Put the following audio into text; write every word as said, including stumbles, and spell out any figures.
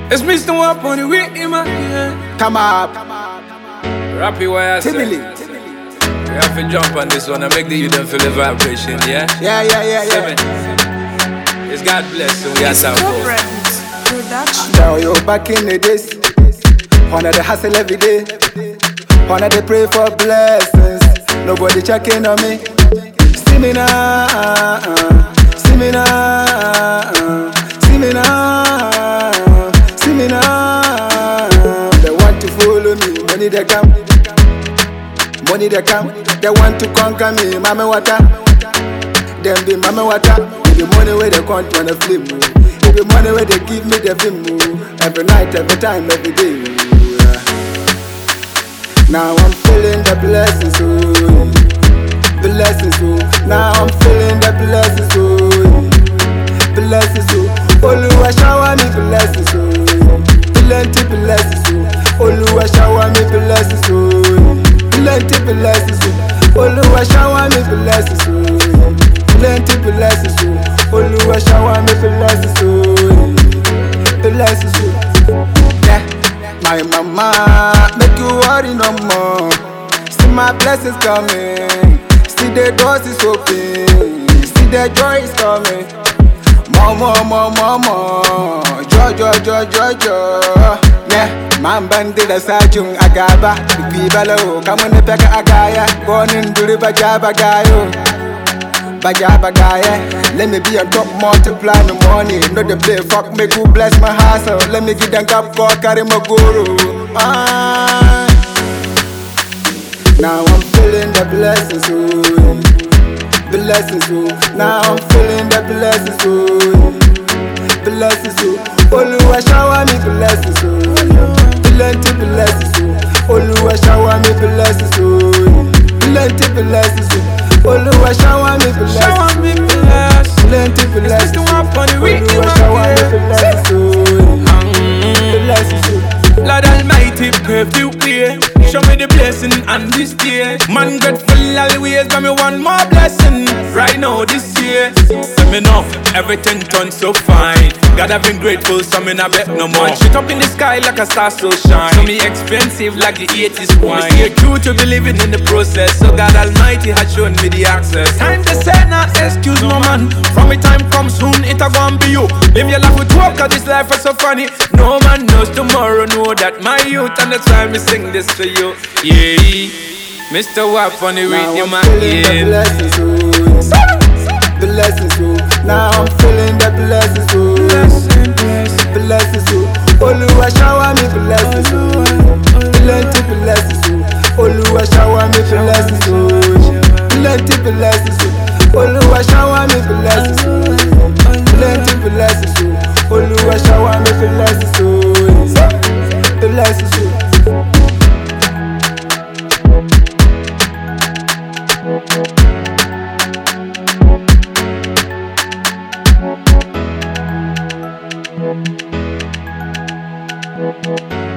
It's Mister Wap on the way, man. Yeah. Come up, Rappy wire, Timely. We have to jump on this one and make the youth feel the vibration, yeah? Yeah, yeah, yeah, yeah. Seven. It's God bless, so we have to Production. Now you back in the days, wanna the hustle every day, wanna they pray for blessings. Nobody checking on me. See me now, see me now, see me now, see me now. They want to follow me, money they come, money they come. They want to conquer me, mama water. Them be mama water. The money where they count when they flip. The money where they give me the film. Every night, every time, every day. Now I'm feeling the blessings, oh, blessings, oh. Now I'm feeling the blessings, oh, blessings, oh. Oluwa shower me blessings, oh, plenty blessings, oh. Oluwa shower me blessings, oh, plenty blessings, oh. Oluwa shower me blessings, oh, plenty blessings, oh. Oluwa shower me blessings, oh, blessings, oh. Yeah. My mama, make you worry no more. See my blessings coming. See the doors is open. See the joy is coming. Mama, mama, mama. Jo, jo, jo, jo, jo. Yeah, man bandi da sajung agaba. Bibalo, come on the peka agaya. Born in Duriba Jaba Gayo. Baja bagaya, let me be on top, multiply the money. No the play, fuck me, go bless my hustle. Let me get them cup for carry my guru. Ah. Now I'm feeling the blessings, oh, blessings, oh. Now I'm feeling the blessings, oh, blessings, oh. Oluwa shower me blessings, oh, plenty blessings, oh. Oluwa shower me blessings, oh, plenty blessings, oh. Oluwa shower me blessings, Shower me blessings. plenty blessings. Mister Wap on the way, Oluwa shower me blessings, oh, blessings, oh. Lord Almighty, pave the way. Show me the blessing and this day. Man grateful always, got me one more blessing. Right now this year, let me know everything turns so fine. God I've been grateful, so me not bet no more. Shit up in the sky like a star so shine. So me expensive like the eighties wine. Me stay true to believing in the process. So God Almighty has shown me the access. Time to say not excuse no man. From me time comes soon, it a gon' be you. Live your life with work, cause this life is so funny. No man knows tomorrow, know that my youth, and that's why me sing this for you. Yeah, Mister Wap on the Now rhythm I'm feeling the again. blessings, oh, blessings, oh. Now I'm feeling the blessings, oh, Blessing, blessing. blessings, oh. Oluwa shower me blessings, oh, plenty blessings, oh. Oluwa shower me blessings, oh, plenty blessings, oh. Oluwa shower me blessings, oh, plenty blessings, oh. Oluwa shower me blessings, oh, blessings, oh. Production.